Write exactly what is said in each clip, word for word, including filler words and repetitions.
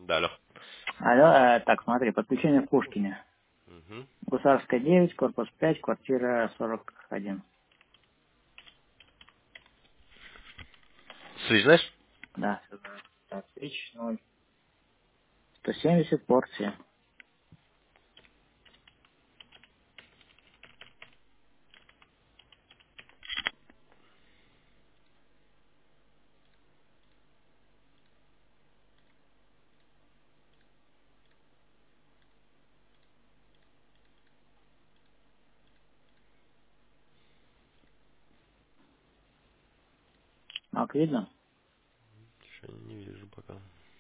Да, алло. Алло, э, так, смотри, подключение в Пушкине. Угу. Гусарская девять, корпус пять, квартира сорок один. Связь знаешь? Да, всё знаю. Так, тысяча ноль. сто семьдесят порции. Мак видно? Что, не вижу пока.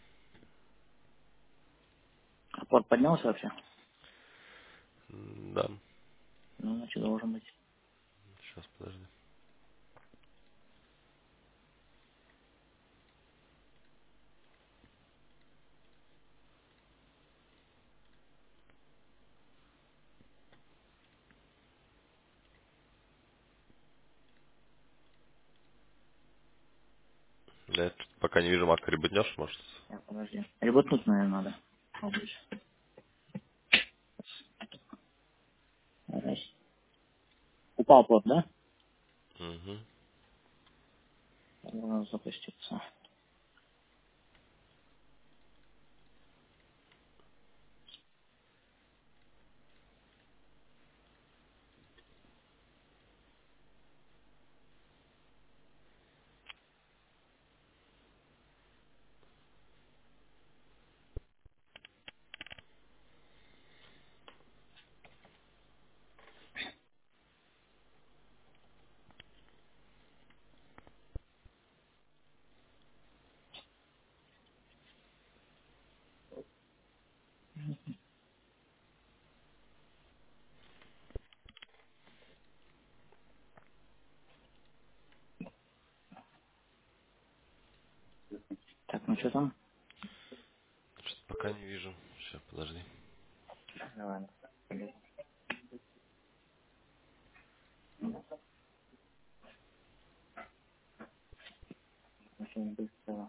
А порт поднялся вообще? М, Да. Ну, значит, должен быть. Сейчас, подожди. Да, я тут пока не вижу, Мак, ребутнешь, может? Так, подожди. Ребутнуть, наверное, надо. Попробуй. Раз. Упал порт, да? Угу. Должен запуститься. Так, ну что там? Что-то пока не вижу. Сейчас, подожди. Давай. Очень быстро.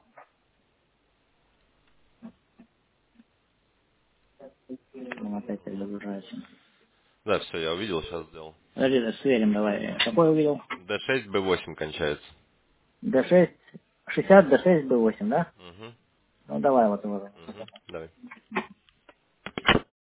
Он опять загружается. Да, все, я увидел, сейчас сделал. Подожди, да, сверим давай. Какой увидел? д шесть, бэ восемь кончается. Д шесть, шестьдесят, Д шесть, Д восемь, да? Угу. Ну давай вот его. Угу. Давай.